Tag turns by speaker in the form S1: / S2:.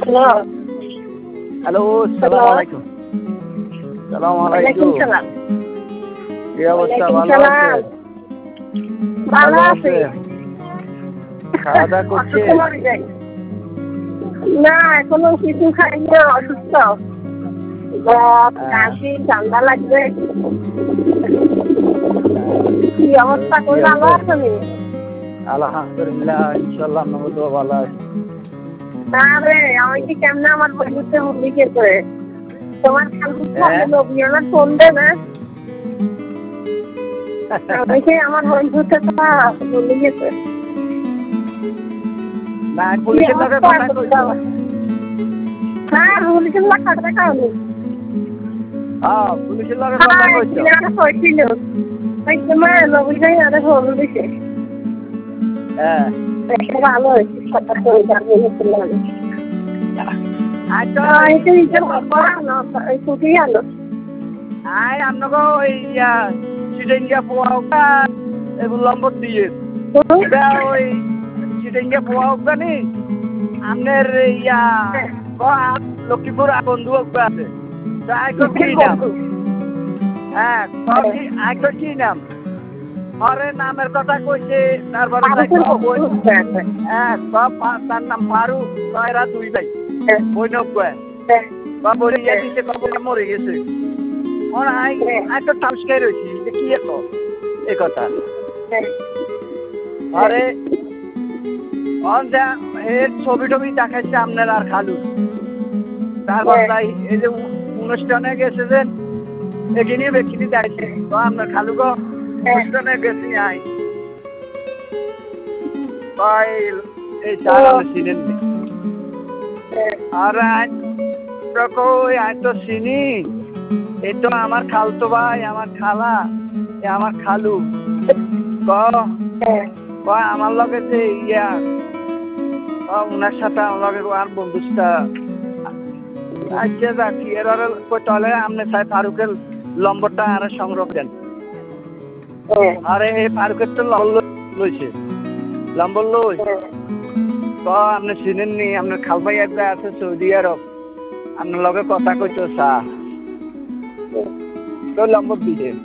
S1: Hello, সালাম আলাইকুম। সালাম আলাইকুম। কি অবস্থা? ভালো আছেন?
S2: ভালো আছি।
S1: খাওয়া দাওয়া করছে?
S2: না, এখনো কিছু খাইনি, অসুস্থ। কাশি, ঠান্ডা লাগবে। কি অবস্থা? কই ভালো আছেন?
S1: আলহামদুলিল্লাহ, ইনশাল্লাহ আমরা তো ভালো আছি।
S2: আরে আমি কি কেমনে আমার বন্ধুতে হুমড়ি খেতে তোমার খালু ফোন দে না দেখে আমার বন্ধুতে হুমড়ি খেতে
S1: না পুলিশের লগে কথা কইছো?
S2: হ্যাঁ, পুলিশের লগে কথা কইছো?
S1: হ্যাঁ, পুলিশের লগে কথা কইছো?
S2: কইছিল ওই তোমার নবীন আরে ফোন দিছে।
S1: হ্যাঁ,
S2: ভালো হয়েছে, কথা কই যাবে না।
S1: আচ্ছা,
S2: এটা ইচ্ছা করা না, ছুটি আলো।
S1: আপনাকে ওই চিটেঙ্গা পোয়া এগুলো নম্বর দিয়ে ওই চিটেঙ্গা পোয়া হোক নি আপনার লক্ষ্মীপুর বন্ধু আছে কি নাম? হ্যাঁ, কি নাম? আরে নামের কথা কইছে, তারপরে হ্যাঁ সব তার নাম ফারুক, এরা দুই ভাই বৈনব বা বলে দিতে মরে গেছে। তো টাউসকাই রয়েছি যে কি এ কথা। আরে এর ছবি টবি দেখাচ্ছে আপনার আর খালু, তারপর তাই এই যে অনুষ্ঠানে গেছে যে এখানে ব্যক্তি দেখছে তো আপনার খালু গো অনুষ্ঠানে গেছি আই এই চার চিনেন আর আজ তো চিনি, এই তো আমার খালতো ভাই, আমার খালা, আমার খালু আমার লগে যে ওনার সাথে আমার লগে আর বন্ধুটা আচ্ছা যাক এর তাহলে আপনি চাই ফারুকের নম্বরটা আর সংগ্রহ দেন। আরে এই ফারুকের তো লইছে নম্বর লই আপনি চিনেননি, আপনার খাল ভাই একটা আছে সৌদি আরব, আপনার লগে কথা কইতো চা তো নম্বর দিছে।